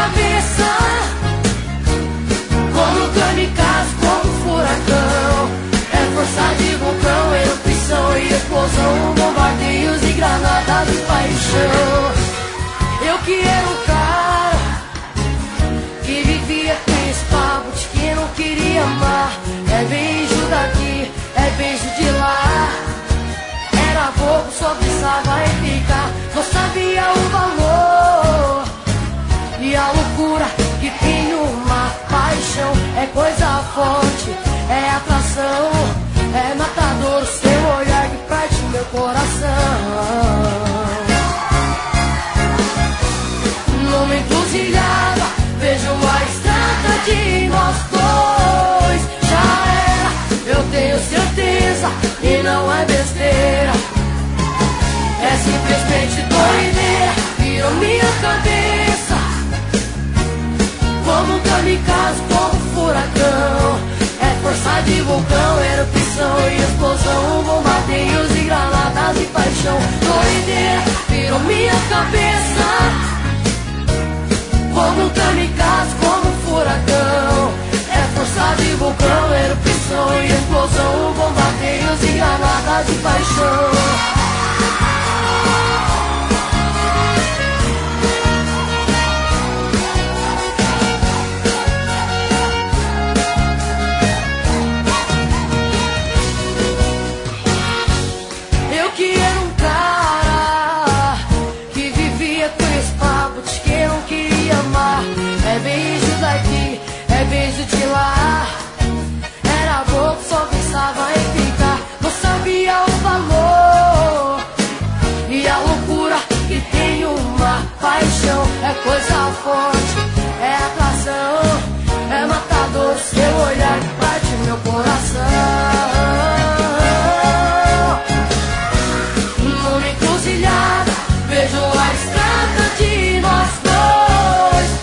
cabeça. Como kamikaze, como furacão. É força de vulcão, erupção e explosão, bombardeios e granadas de paixão. Eu que era um cara que vivia com esse papo de que não queria amar. É beijo daqui, é beijo de lá. Era bobo, só pensava em ficar. Não sabia o valor e a loucura que tem uma paixão. É coisa forte, é atração, é matador. Seu olhar que parte meu coração. Numa encruzilhada, vejo a estrada de nós dois. Já era, eu tenho certeza, e não é besteira. É simplesmente doideira, virou minha cabeça. Como um kamikaze, como um furacão. É força de vulcão, erupção e explosão, bombardeios e granadas de paixão. Doideira, virou minha cabeça. Como um kamikaze, como um furacão. É força de vulcão, erupção e explosão, bombardeios e granadas de paixão. É beijo daqui, é beijo de lá. Era bobo, só pensava em ficar. Não sabia o valor e a loucura que tem uma paixão. É coisa forte, é atração, é matador. Seu olhar que bate meu coração. Numa encruzilhada, vejo a estrada de nós dois.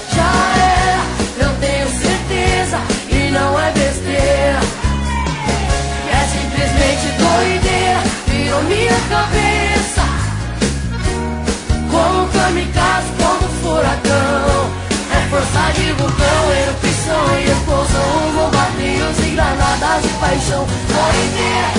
Não é besteira, é simplesmente doideira, virou minha cabeça. Como um kamikaze, como um furacão. É força de vulcão, erupção e explosão, bombardeios e granadas de paixão. Doideira,